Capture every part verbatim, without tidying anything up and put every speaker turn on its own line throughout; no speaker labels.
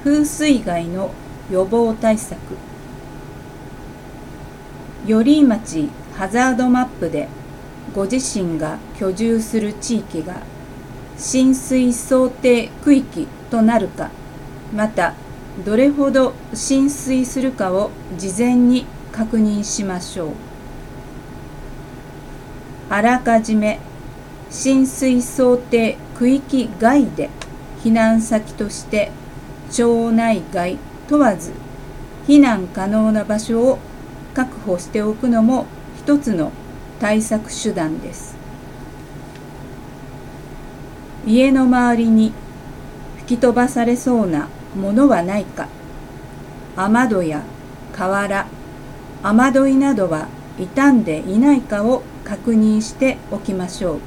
風水害の予防対策。寄居町ハザードマップでご自身が居住する地域が浸水想定区域となるか、またどれほど浸水するかを事前に確認しましょう。あらかじめ浸水想定区域外で避難先として町内外問わず避難可能な場所を確保しておくのも一つの対策手段です。家の周りに吹き飛ばされそうなものはないか、雨戸や瓦、雨どいなどは傷んでいないかを確認しておきましょう。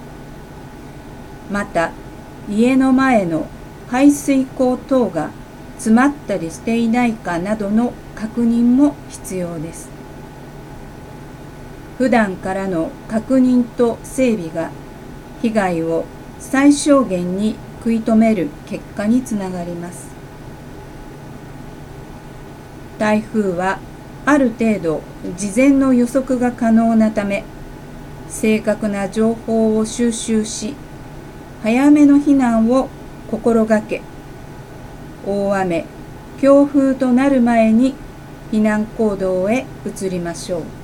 また、家の前の排水溝等が詰まったりしていないかなどの確認も必要です。普段からの確認と整備が被害を最小限に食い止める結果につながります。台風はある程度事前の予測が可能なため、正確な情報を収集し、早めの避難を心がけ、大雨、強風となる前に避難行動へ移りましょう。